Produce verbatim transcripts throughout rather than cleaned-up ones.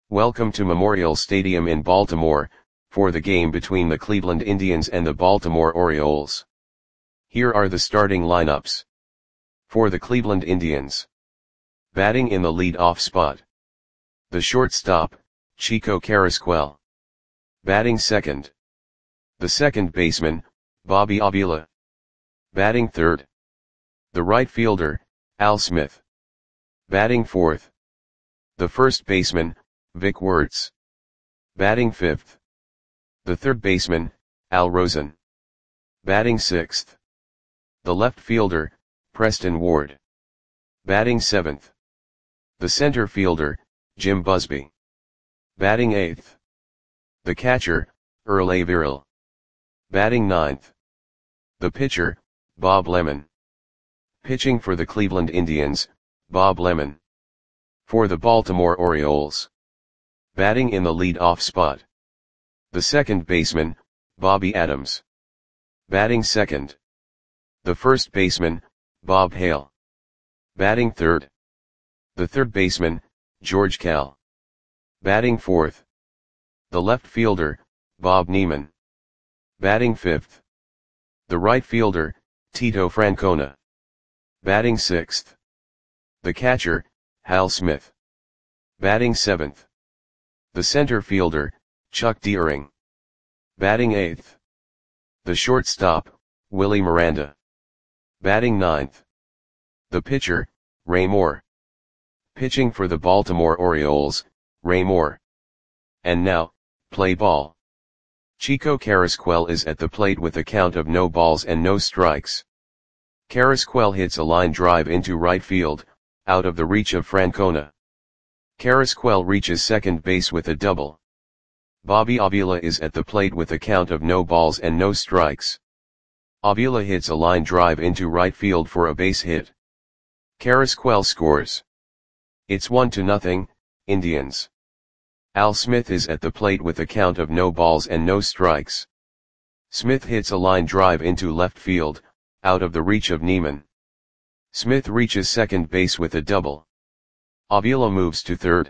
Welcome to Memorial Stadium in Baltimore, for the game between the Cleveland Indians and the Baltimore Orioles. Here are the starting lineups. For the Cleveland Indians. Batting in the lead-off spot. The shortstop, Chico Carrasquel. Batting second. The second baseman, Bobby Avila. Batting third. The right fielder, Al Smith. Batting fourth. The first baseman, Vic Wertz. Batting fifth. The third baseman, Al Rosen. Batting sixth. The left fielder, Preston Ward. Batting seventh. The center fielder, Jim Busby. Batting eighth. The catcher, Earl Averill. Batting ninth. The pitcher, Bob Lemon. Pitching for the Cleveland Indians, Bob Lemon. For the Baltimore Orioles. Batting in the lead-off spot. The second baseman, Bobby Adams. Batting second. The first baseman, Bob Hale. Batting third. The third baseman, George Kell. Batting fourth. The left fielder, Bob Neiman. Batting fifth. The right fielder, Tito Francona. Batting sixth. The catcher, Hal Smith. Batting seventh. The center fielder, Chuck Deering. Batting eighth. The shortstop, Willie Miranda. Batting ninth. The pitcher, Ray Moore. Pitching for the Baltimore Orioles, Ray Moore. And now, play ball. Chico Carrasquel is at the plate with a count of no balls and no strikes. Carrasquel hits a line drive into right field, out of the reach of Francona. Carrasquel reaches second base with a double. Bobby Avila is at the plate with a count of no balls and no strikes. Avila hits a line drive into right field for a base hit. Carrasquel scores. It's one to nothing, Indians. Al Smith is at the plate with a count of no balls and no strikes. Smith hits a line drive into left field, out of the reach of Neiman. Smith reaches second base with a double. Avila moves to third.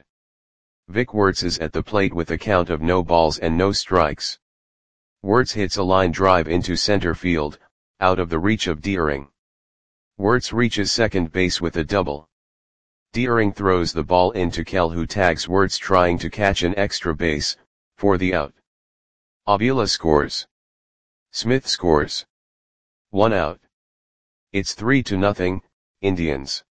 Vic Wertz is at the plate with a count of no balls and no strikes. Wertz hits a line drive into center field, out of the reach of Deering. Wertz reaches second base with a double. Deering throws the ball into Kell, who tags Wertz trying to catch an extra base, for the out. Avila scores. Smith scores. One out. It's three to nothing, Indians.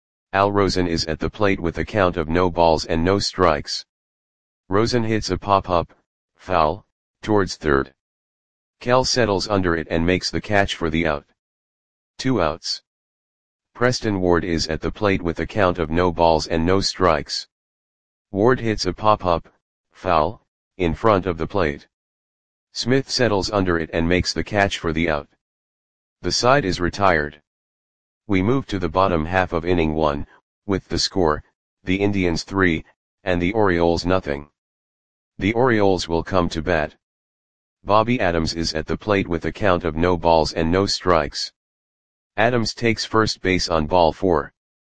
Al Rosen is at the plate with a count of no balls and no strikes. Rosen hits a pop-up, foul, towards third. Kell settles under it and makes the catch for the out. Two outs. Preston Ward is at the plate with a count of no balls and no strikes. Ward hits a pop-up, foul, in front of the plate. Smith settles under it and makes the catch for the out. The side is retired. We move to the bottom half of inning one, with the score, the Indians three, and the Orioles nothing. The Orioles will come to bat. Bobby Adams is at the plate with a count of no balls and no strikes. Adams takes first base on ball four.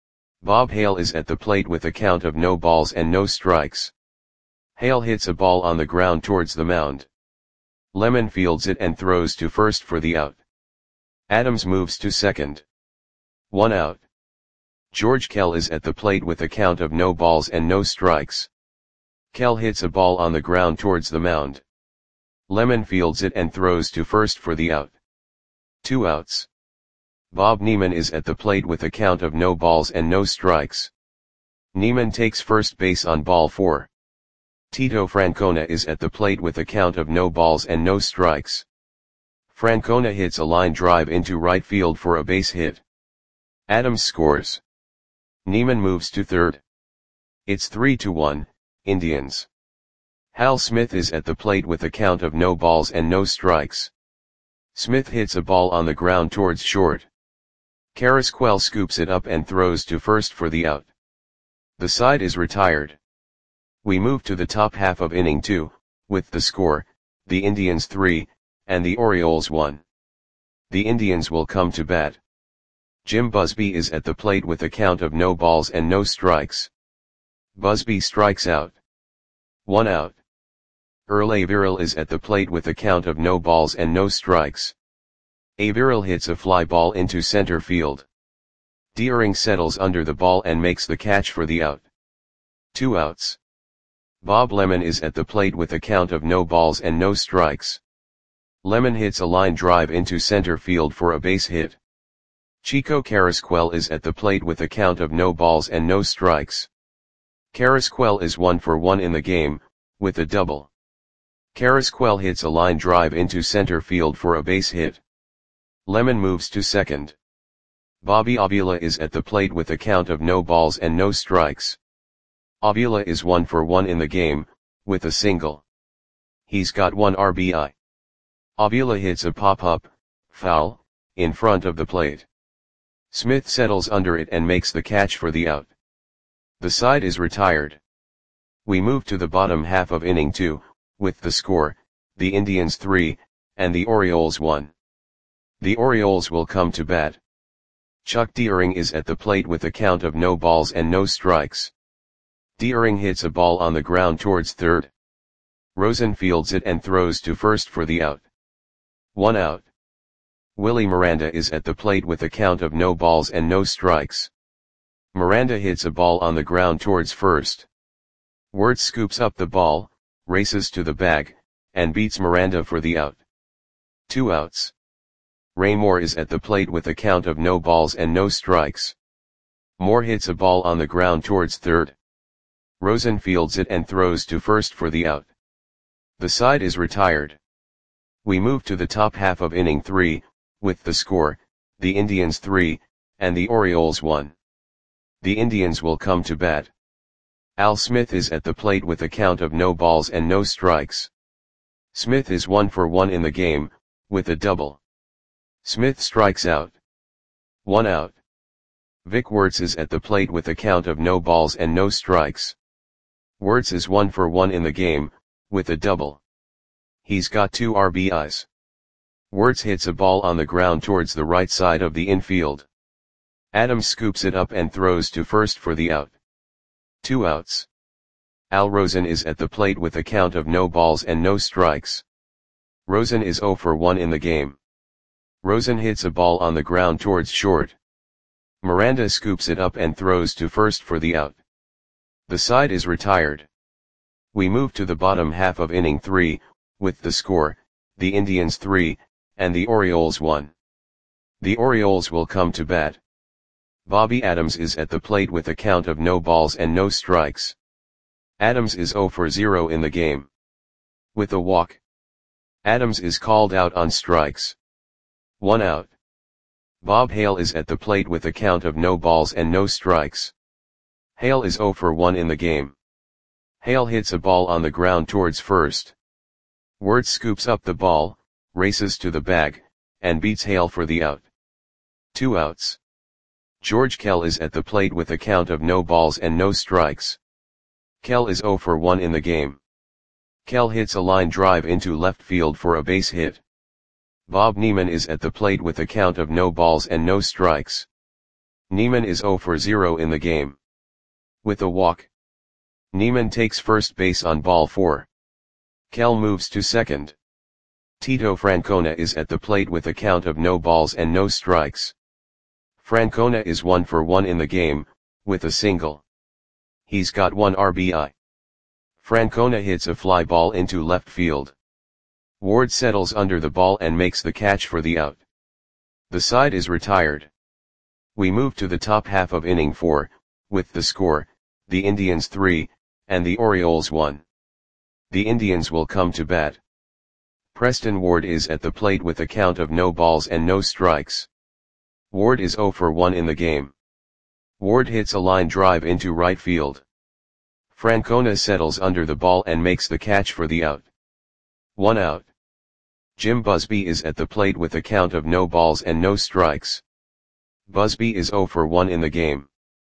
Bob Hale is at the plate with a count of no balls and no strikes. Hale hits a ball on the ground towards the mound. Lemon fields it and throws to first for the out. Adams moves to second. One out. George Kell is at the plate with a count of no balls and no strikes. Kell hits a ball on the ground towards the mound. Lemon fields it and throws to first for the out. Two outs. Bob Neiman is at the plate with a count of no balls and no strikes. Neiman takes first base on ball four. Tito Francona is at the plate with a count of no balls and no strikes. Francona hits a line drive into right field for a base hit. Adams scores. Neiman moves to third. It's three to one, Indians. Hal Smith is at the plate with a count of no balls and no strikes. Smith hits a ball on the ground towards short. Carrasquel scoops it up and throws to first for the out. The side is retired. We move to the top half of inning two, with the score, the Indians three, and the Orioles one. The Indians will come to bat. Jim Busby is at the plate with a count of no balls and no strikes. Busby strikes out. One out. Earl Averill is at the plate with a count of no balls and no strikes. Averill hits a fly ball into center field. Deering settles under the ball and makes the catch for the out. Two outs. Bob Lemon is at the plate with a count of no balls and no strikes. Lemon hits a line drive into center field for a base hit. Chico Carrasquel is at the plate with a count of no balls and no strikes. Carrasquel is one for one in the game, with a double. Carrasquel hits a line drive into center field for a base hit. Lemon moves to second. Bobby Avila is at the plate with a count of no balls and no strikes. Avila is one for one in the game, with a single. He's got one R B I. Avila hits a pop-up, foul, in front of the plate. Smith settles under it and makes the catch for the out. The side is retired. We move to the bottom half of inning two, with the score, the Indians three, and the Orioles one. The Orioles will come to bat. Chuck Deering is at the plate with a count of no balls and no strikes. Deering hits a ball on the ground towards third. Rosen fields it and throws to first for the out. One out. Willie Miranda is at the plate with a count of no balls and no strikes. Miranda hits a ball on the ground towards first. Wirtz scoops up the ball, races to the bag, and beats Miranda for the out. Two outs. Ray Moore is at the plate with a count of no balls and no strikes. Moore hits a ball on the ground towards third. Rosen fields it and throws to first for the out. The side is retired. We move to the top half of inning three, with the score, the Indians three, and the Orioles one. The Indians will come to bat. Al Smith is at the plate with a count of no balls and no strikes. Smith is one for one in the game, with a double. Smith strikes out. One out. Vic Wirtz is at the plate with a count of no balls and no strikes. Wirtz is one for one in the game, with a double. He's got two R B Is. Wirtz hits a ball on the ground towards the right side of the infield. Adams scoops it up and throws to first for the out. Two outs. Al Rosen is at the plate with a count of no balls and no strikes. Rosen is zero for one in the game. Rosen hits a ball on the ground towards short. Miranda scoops it up and throws to first for the out. The side is retired. We move to the bottom half of inning three, with the score, the Indians three, and the Orioles one. The Orioles will come to bat. Bobby Adams is at the plate with a count of no balls and no strikes. Adams is zero for zero in the game. With a walk. Adams is called out on strikes. One out. Bob Hale is at the plate with a count of no balls and no strikes. Hale is zero for one in the game. Hale hits a ball on the ground towards first. Wirtz scoops up the ball, races to the bag, and beats Hale for the out. Two outs. George Kell is at the plate with a count of no balls and no strikes. Kell is zero for one in the game. Kell hits a line drive into left field for a base hit. Bob Neiman is at the plate with a count of no balls and no strikes. Neiman is zero for zero in the game. With a walk. Neiman takes first base on ball four. Kell moves to second. Tito Francona is at the plate with a count of no balls and no strikes. Francona is one for one in the game, with a single. He's got one R B I. Francona hits a fly ball into left field. Ward settles under the ball and makes the catch for the out. The side is retired. We move to the top half of inning four, with the score, the Indians three, and the Orioles one. The Indians will come to bat. Preston Ward is at the plate with a count of no balls and no strikes. Ward is zero for one in the game. Ward hits a line drive into right field. Francona settles under the ball and makes the catch for the out. One out. Jim Busby is at the plate with a count of no balls and no strikes. Busby is zero for one in the game.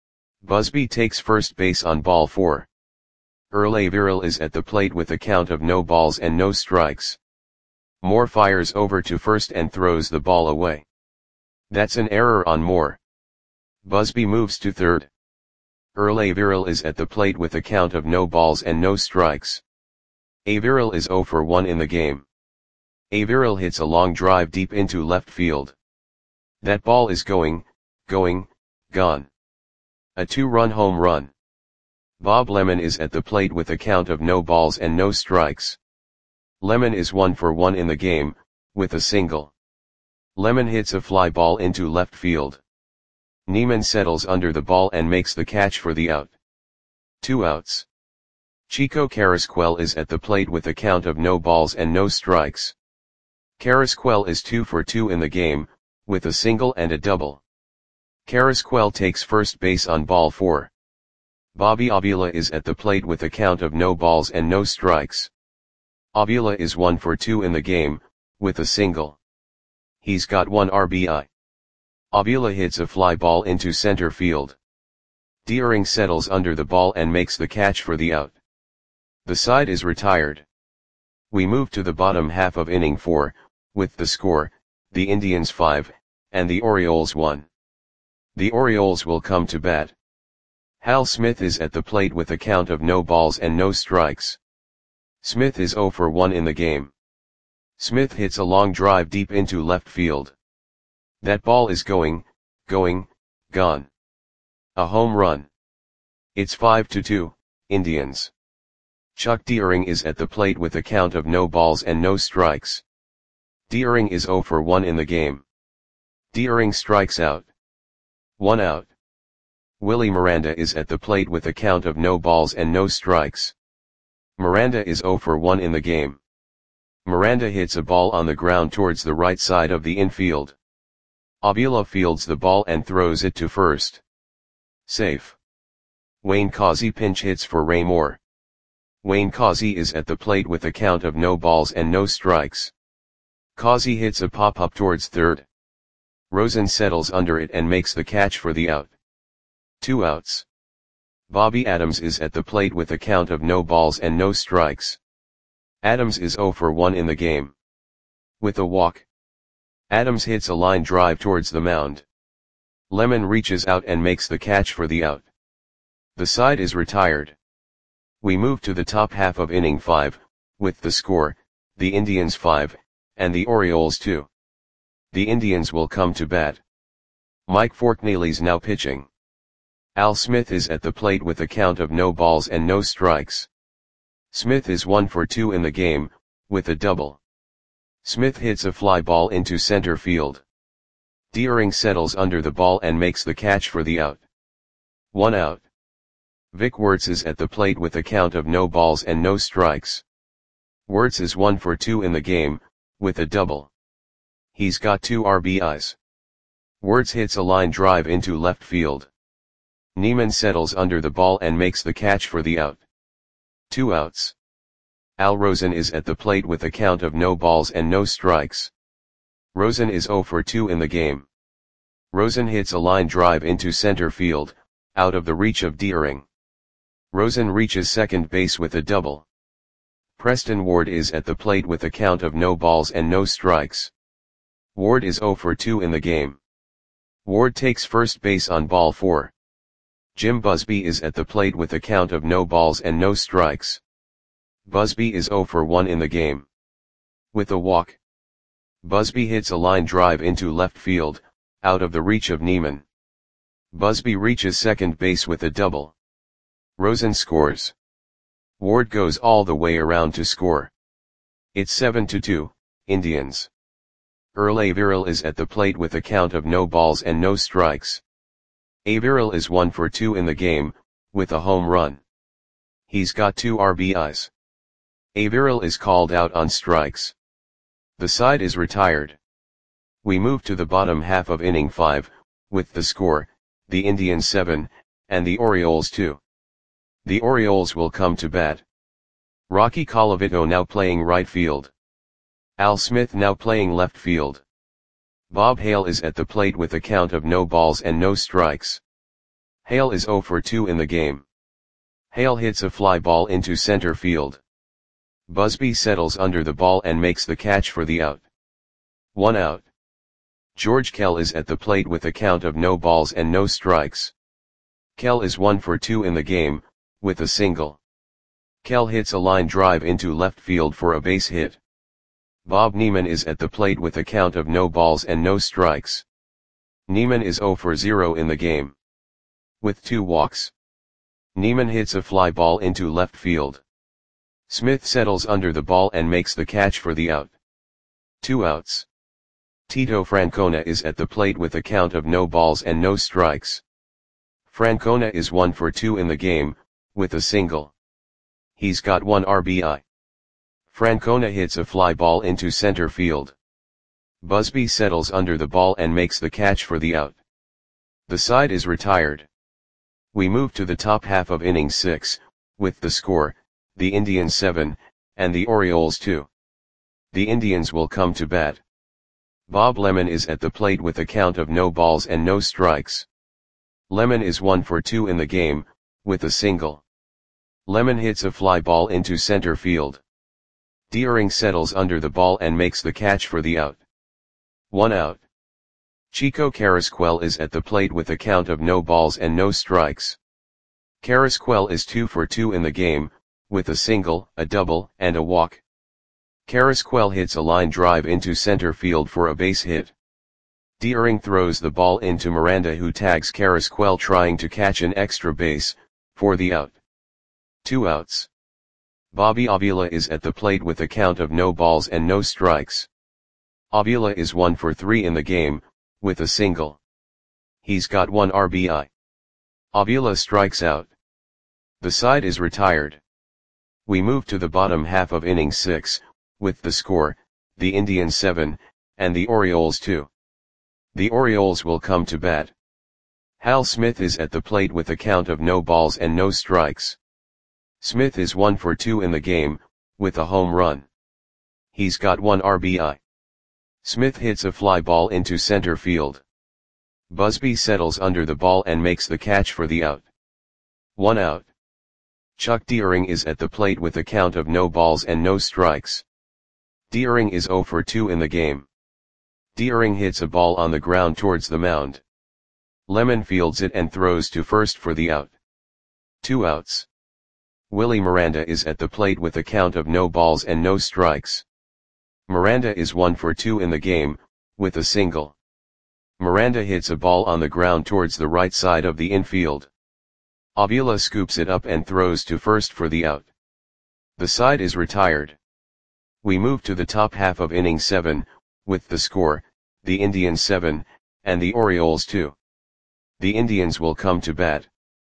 Busby takes first base on ball four. Earl Averill is at the plate with a count of no balls and no strikes. Moore fires over to first and throws the ball away. That's an error on Moore. Busby moves to third. Earl Averill is at the plate with a count of no balls and no strikes. Averill is zero for one in the game. Averill hits a long drive deep into left field. That ball is going, going, gone. A two-run home run. Bob Lemon is at the plate with a count of no balls and no strikes. Lemon is one for one in the game, with a single. Lemon hits a fly ball into left field. Neiman settles under the ball and makes the catch for the out. Two outs. Chico Carrasquel is at the plate with a count of no balls and no strikes. Carrasquel is two for two in the game, with a single and a double. Carrasquel takes first base on ball four. Bobby Avila is at the plate with a count of no balls and no strikes. Avila is one for two in the game, with a single. He's got one R B I. Avila hits a fly ball into center field. Deering settles under the ball and makes the catch for the out. The side is retired. We move to the bottom half of inning four, with the score, the Indians five, and the Orioles one. The Orioles will come to bat. Hal Smith is at the plate with a count of no balls and no strikes. Smith is zero for one in the game. Smith hits a long drive deep into left field. That ball is going, going, gone. A home run. It's five to two, Indians. Chuck Deering is at the plate with a count of no balls and no strikes. Deering is zero for one in the game. Deering strikes out. One out. Willie Miranda is at the plate with a count of no balls and no strikes. Miranda is zero for one in the game. Miranda hits a ball on the ground towards the right side of the infield. Avila fields the ball and throws it to first. Safe. Wayne Causey pinch hits for Ray Moore. Wayne Causey is at the plate with a count of no balls and no strikes. Causey hits a pop-up towards third. Rosen settles under it and makes the catch for the out. Two outs. Bobby Adams is at the plate with a count of no balls and no strikes. Adams is zero for one in the game. With a walk. Adams hits a line drive towards the mound. Lemon reaches out and makes the catch for the out. The side is retired. We move to the top half of inning five, with the score, the Indians five, and the Orioles two. The Indians will come to bat. Mike Forknaley's now pitching. Al Smith is at the plate with a count of no balls and no strikes. Smith is one for two in the game, with a double. Smith hits a fly ball into center field. Deering settles under the ball and makes the catch for the out. One out. Vic Wertz is at the plate with a count of no balls and no strikes. Wertz is one for two in the game, with a double. He's got two R B Is. Wertz hits a line drive into left field. Neiman settles under the ball and makes the catch for the out. Two outs. Al Rosen is at the plate with a count of no balls and no strikes. Rosen is zero for two in the game. Rosen hits a line drive into center field, out of the reach of Deering. Rosen reaches second base with a double. Preston Ward is at the plate with a count of no balls and no strikes. Ward is zero for two in the game. Ward takes first base on ball four. Jim Busby is at the plate with a count of no balls and no strikes. Busby is zero for one in the game. With a walk. Busby hits a line drive into left field, out of the reach of Neiman. Busby reaches second base with a double. Rosen scores. Ward goes all the way around to score. It's seven to two, Indians. Earl Averill is at the plate with a count of no balls and no strikes. Averill is one for two in the game, with a home run. He's got two R B Is. Averill is called out on strikes. The side is retired. We move to the bottom half of inning five, with the score, the Indians seven, and the Orioles two. The Orioles will come to bat. Rocky Colavito now playing right field. Al Smith now playing left field. Bob Hale is at the plate with a count of no balls and no strikes. Hale is zero for two in the game. Hale hits a fly ball into center field. Busby settles under the ball and makes the catch for the out. One out. George Kell is at the plate with a count of no balls and no strikes. Kell is one for two in the game, with a single. Kell hits a line drive into left field for a base hit. Bob Neiman is at the plate with a count of no balls and no strikes. Neiman is zero for zero in the game, with two walks. Neiman hits a fly ball into left field. Smith settles under the ball and makes the catch for the out. Two outs. Tito Francona is at the plate with a count of no balls and no strikes. Francona is one for two in the game, with a single. He's got one R B I. Francona hits a fly ball into center field. Busby settles under the ball and makes the catch for the out. The side is retired. We move to the top half of inning six, with the score, the Indians seven, and the Orioles two. The Indians will come to bat. Bob Lemon is at the plate with a count of no balls and no strikes. Lemon is one for two in the game, with a single. Lemon hits a fly ball into center field. Deering settles under the ball and makes the catch for the out. One out. Chico Carrasquel is at the plate with a count of no balls and no strikes. Carrasquel is two for two in the game, with a single, a double, and a walk. Carrasquel hits a line drive into center field for a base hit. Deering throws the ball into Miranda, who tags Carrasquel trying to catch an extra base, for the out. Two outs. Bobby Avila is at the plate with a count of no balls and no strikes. Avila is one for three in the game, with a single. He's got one R B I. Avila strikes out. The side is retired. We move to the bottom half of inning six, with the score, the Indians seven, and the Orioles two. The Orioles will come to bat. Hal Smith is at the plate with a count of no balls and no strikes. Smith is one for two in the game, with a home run. He's got one R B I. Smith hits a fly ball into center field. Busby settles under the ball and makes the catch for the out. One out. Chuck Deering is at the plate with a count of no balls and no strikes. Deering is zero for two in the game. Deering hits a ball on the ground towards the mound. Lemon fields it and throws to first for the out. Two outs. Willie Miranda is at the plate with a count of no balls and no strikes. Miranda is one for two in the game, with a single. Miranda hits a ball on the ground towards the right side of the infield. Avila scoops it up and throws to first for the out. The side is retired. We move to the top half of inning seven, with the score, the Indians seven, and the Orioles two. The Indians will come to bat.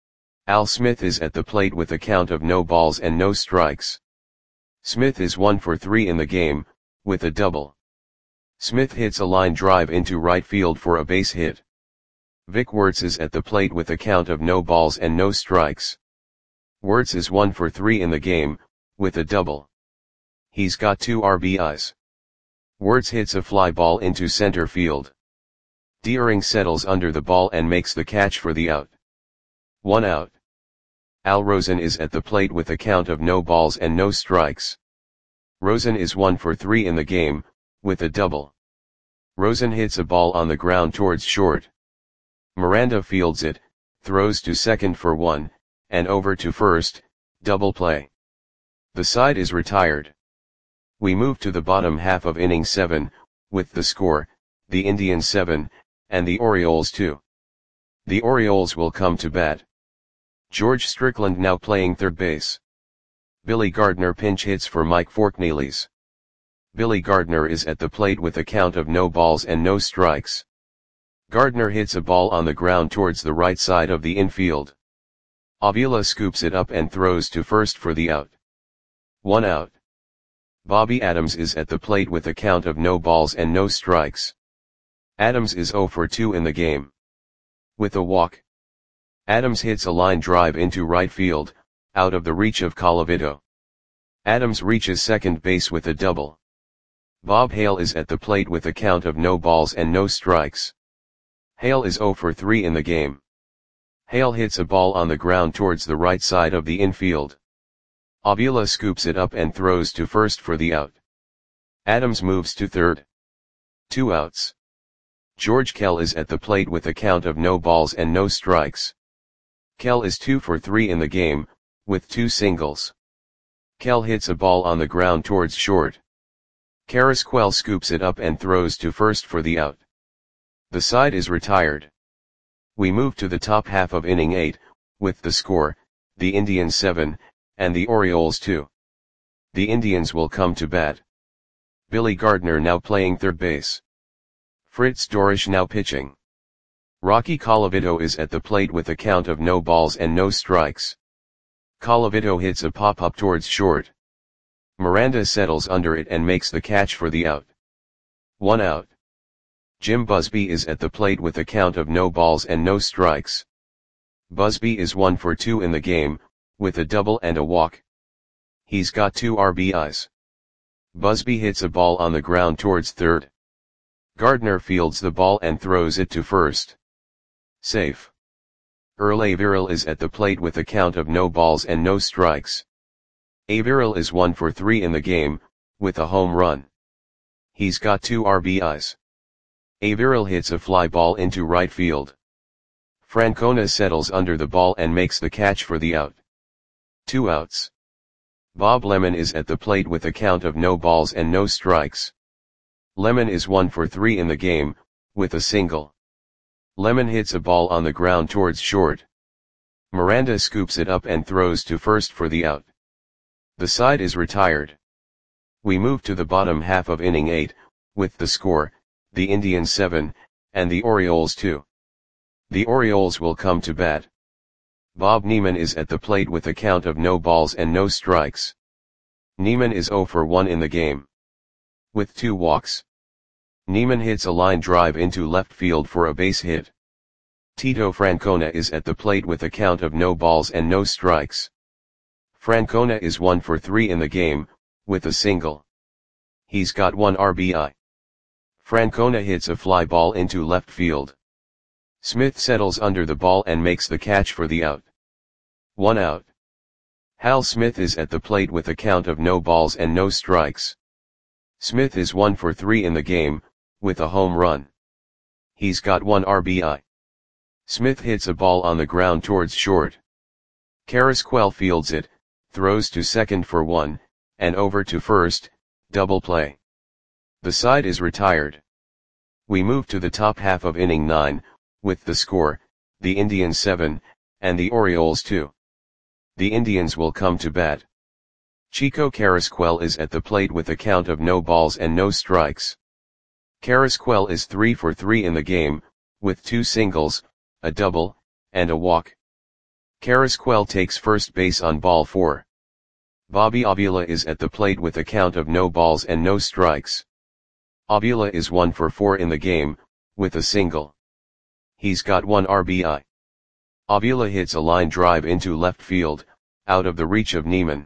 Al Smith is at the plate with a count of no balls and no strikes. Smith is one for three in the game, with a double. Smith hits a line drive into right field for a base hit. Vic Wertz is at the plate with a count of no balls and no strikes. Wertz is one for three in the game, with a double. He's got two R B Is. Wertz hits a fly ball into center field. Deering settles under the ball and makes the catch for the out. One out. Al Rosen is at the plate with a count of no balls and no strikes. Rosen is one for three in the game, with a double. Rosen hits a ball on the ground towards short. Miranda fields it, throws to second for one, and over to first, double play. The side is retired. We move to the bottom half of inning seven, with the score, the Indians seven, and the Orioles two. The Orioles will come to bat. George Strickland now playing third base. Billy Gardner pinch hits for Mike Forknelis. Billy Gardner is at the plate with a count of no balls and no strikes. Gardner hits a ball on the ground towards the right side of the infield. Avila scoops it up and throws to first for the out. One out. Bobby Adams is at the plate with a count of no balls and no strikes. Adams is zero for two in the game, with a walk. Adams hits a line drive into right field, out of the reach of Colavito. Adams reaches second base with a double. Bob Hale is at the plate with a count of no balls and no strikes. Hale is zero for three in the game. Hale hits a ball on the ground towards the right side of the infield. Avila scoops it up and throws to first for the out. Adams moves to third. Two outs. George Kell is at the plate with a count of no balls and no strikes. Kell is two for three in the game, with two singles. Kell hits a ball on the ground towards short. Carrasquel scoops it up and throws to first for the out. The side is retired. We move to the top half of inning eight, with the score, the Indians seven, and the Orioles two. The Indians will come to bat. Billy Gardner now playing third base. Fritz Dorisch now pitching. Rocky Colavito is at the plate with a count of no balls and no strikes. Colavito hits a pop-up towards short. Miranda settles under it and makes the catch for the out. One out. Jim Busby is at the plate with a count of no balls and no strikes. Busby is one for two in the game, with a double and a walk. He's got two R B Is. Busby hits a ball on the ground towards third. Gardner fields the ball and throws it to first. Safe. Earl Averill is at the plate with a count of no balls and no strikes. Averill is one for three in the game, with a home run. He's got two R B Is. Averill hits a fly ball into right field. Francona settles under the ball and makes the catch for the out. Two outs. Bob Lemon is at the plate with a count of no balls and no strikes. Lemon is one for three in the game, with a single. Lemon hits a ball on the ground towards short. Miranda scoops it up and throws to first for the out. The side is retired. We move to the bottom half of inning eight, with the score, the Indians seven, and the Orioles two. The Orioles will come to bat. Bob Neiman is at the plate with a count of no balls and no strikes. Neiman is zero for one in the game, with two walks. Neiman hits a line drive into left field for a base hit. Tito Francona is at the plate with a count of no balls and no strikes. Francona is one for three in the game, with a single. He's got one R B I. Francona hits a fly ball into left field. Smith settles under the ball and makes the catch for the out. One out. Hal Smith is at the plate with a count of no balls and no strikes. Smith is one for three in the game, with a home run. He's got one R B I. Smith hits a ball on the ground towards short. Carrasquel fields it, throws to second for one, and over to first, double play. The side is retired. We move to the top half of inning nine, with the score, the Indians seven, and the Orioles two. The Indians will come to bat. Chico Carrasquel is at the plate with a count of no balls and no strikes. Carrasquel is three for three in the game, with two singles, a double, and a walk. Carrasquel takes first base on ball four. Bobby Avila is at the plate with a count of no balls and no strikes. Avila is one for four in the game, with a single. He's got one R B I. Avila hits a line drive into left field, out of the reach of Neiman.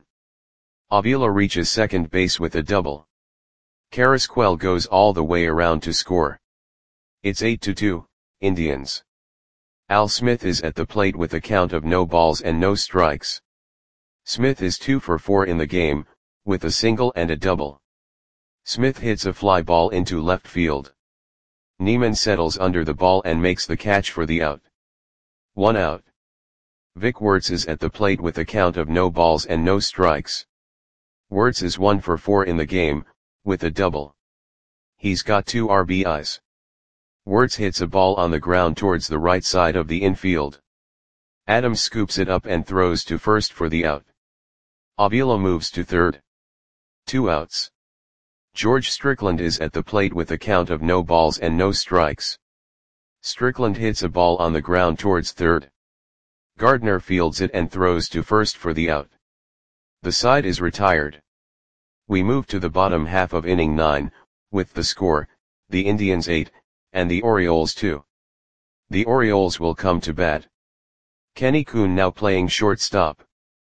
Avila reaches second base with a double. Carrasquel goes all the way around to score. It's eight to two, Indians. Al Smith is at the plate with a count of no balls and no strikes. Smith is two for four in the game, with a single and a double. Smith hits a fly ball into left field. Neiman settles under the ball and makes the catch for the out. One out. Vic Wertz is at the plate with a count of no balls and no strikes. Wertz is one for four in the game, with a double. He's got two R B Is. Wertz hits a ball on the ground towards the right side of the infield. Adams scoops it up and throws to first for the out. Avila moves to third. Two outs. George Strickland is at the plate with a count of no balls and no strikes. Strickland hits a ball on the ground towards third. Gardner fields it and throws to first for the out. The side is retired. We move to the bottom half of inning nine, with the score, the Indians eight, and the Orioles two. The Orioles will come to bat. Kenny Kuhn now playing shortstop.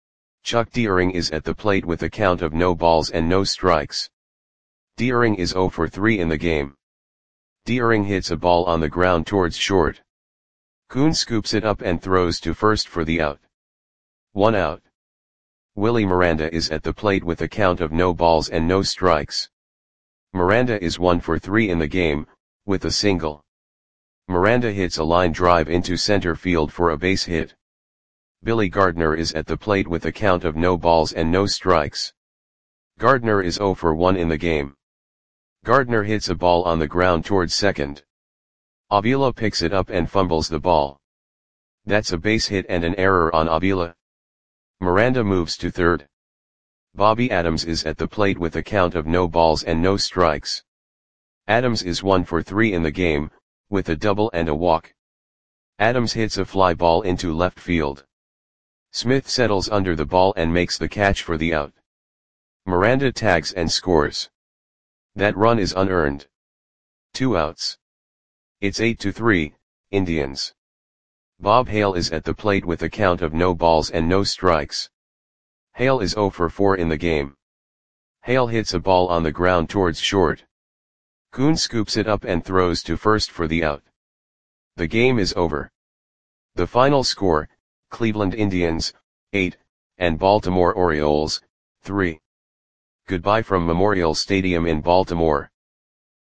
Chuck Deering is at the plate with a count of no balls and no strikes. Deering is zero for three in the game. Deering hits a ball on the ground towards short. Kuhn scoops it up and throws to first for the out. One out. Willie Miranda is at the plate with a count of no balls and no strikes. Miranda is one for three in the game, with a single. Miranda hits a line drive into center field for a base hit. Billy Gardner is at the plate with a count of no balls and no strikes. Gardner is zero for one in the game. Gardner hits a ball on the ground towards second. Avila picks it up and fumbles the ball. That's a base hit and an error on Avila. Miranda moves to third. Bobby Adams is at the plate with a count of no balls and no strikes. Adams is one for three in the game, with a double and a walk. Adams hits a fly ball into left field. Smith settles under the ball and makes the catch for the out. Miranda tags and scores. That run is unearned. Two outs. It's eight to three, Indians. Bob Hale is at the plate with a count of no balls and no strikes. Hale is zero for four in the game. Hale hits a ball on the ground towards short. Kuhn scoops it up and throws to first for the out. The game is over. The final score, Cleveland Indians, eight, and Baltimore Orioles, three. Goodbye from Memorial Stadium in Baltimore.